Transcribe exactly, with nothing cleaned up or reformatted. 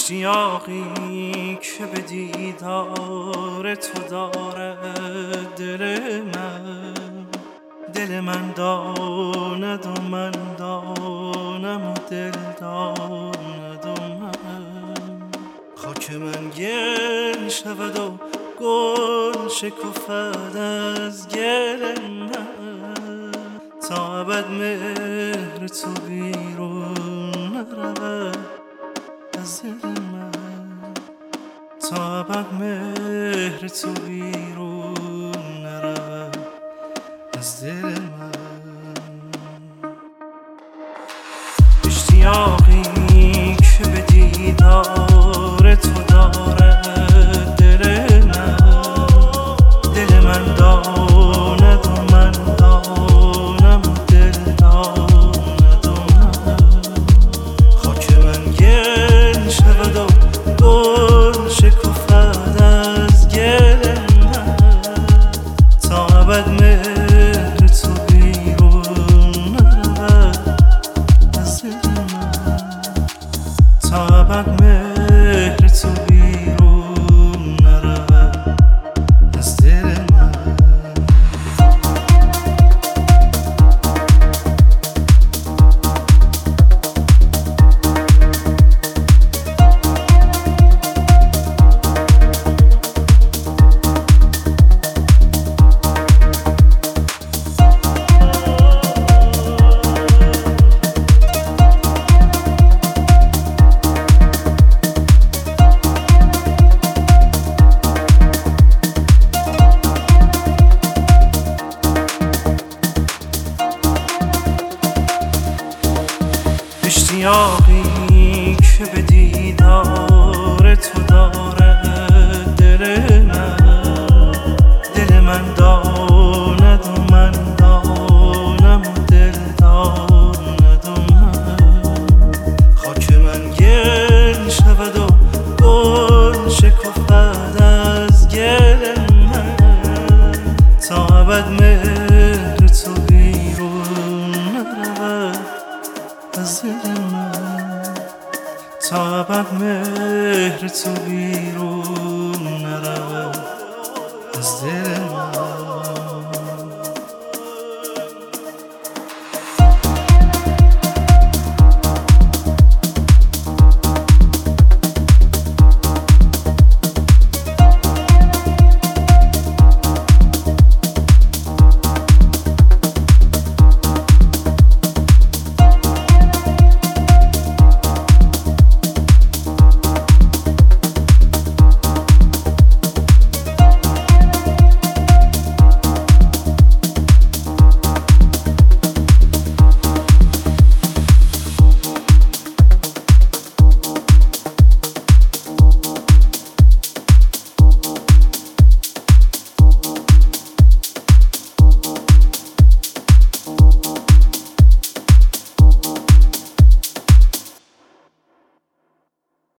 اشتیاقی که به دیدار تو دارد دل من دل من داند و من دانم و دل داند و من خاک من گل شود و گل شکفد از گل من تا ابد مهر تو بیرون نرود از دل من تا ابد مهر تو بیرون نرود از دل من اشتیاقی که به دیدار تو دارد دل من دل من داند و من دانم و دل داند و من خاک من گل شود و گل شکفد از گل من تا ابد مهر تو بیرون نرود از دل من تا ابد مهر تو بیرون نرود از دل من اشتیاقی که به دیدار تو دارد دل من دل من داند و من دانم و دل داند و من خاک من گل شود و گل شکفد از گل من تا ابد مهر تو بیرون نرود از دل من تا ابد مهر تو بیرون نرود